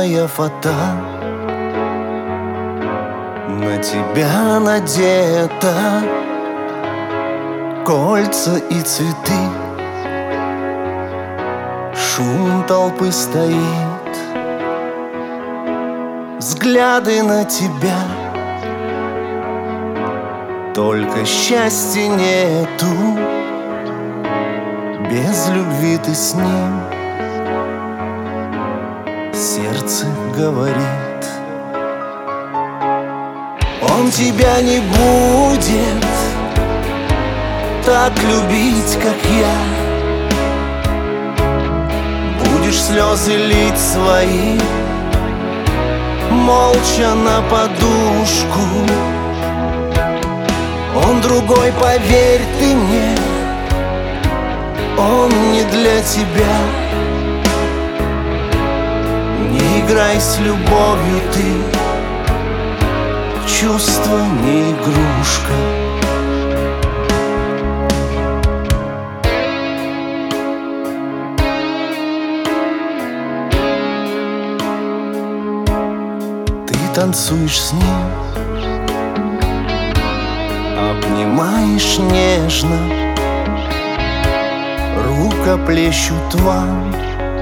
новая фата, на тебя надета, кольца и цветы. Шум толпы стоит, взгляды на тебя. Только счастья нету, без любви ты с ним. Сердце говорит, он тебя не будет так любить, как я. Будешь слезы лить свои, молча на подушку. Он другой, поверь ты мне, он не для тебя. Не играй с любовью ты, чувство не игрушка. Ты танцуешь с ним, обнимаешь нежно, рукоплещут вам,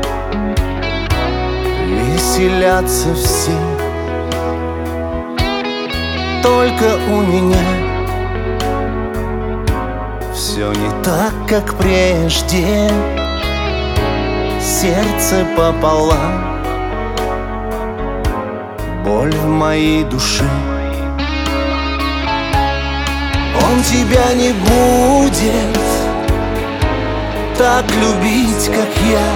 веселятся все. Только у меня все не так, как прежде. Сердце пополам, боль в моей душе. Он тебя не будет так любить, как я.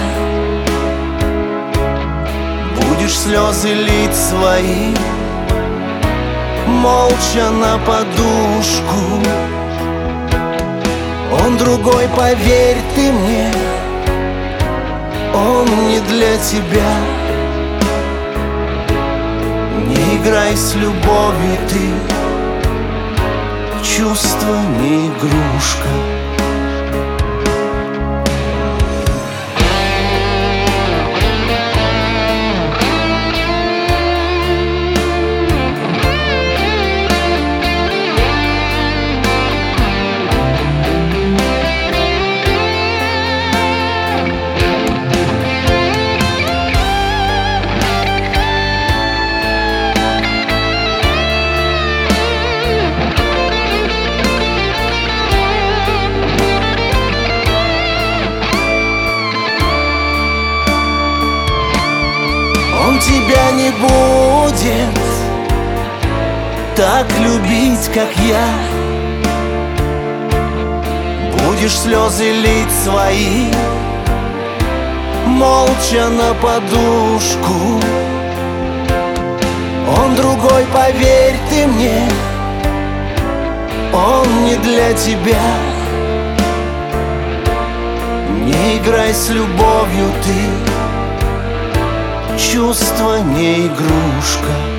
Будешь слезы лить свои, молча на подушку. Он другой, поверь ты мне, он не для тебя. Не играй с любовью ты, чувство не игрушка. Он тебя не будет так любить, как я. Будешь слезы лить свои, молча на подушку. Он другой, поверь ты мне, он не для тебя. Не играй с любовью ты, чувство не игрушка.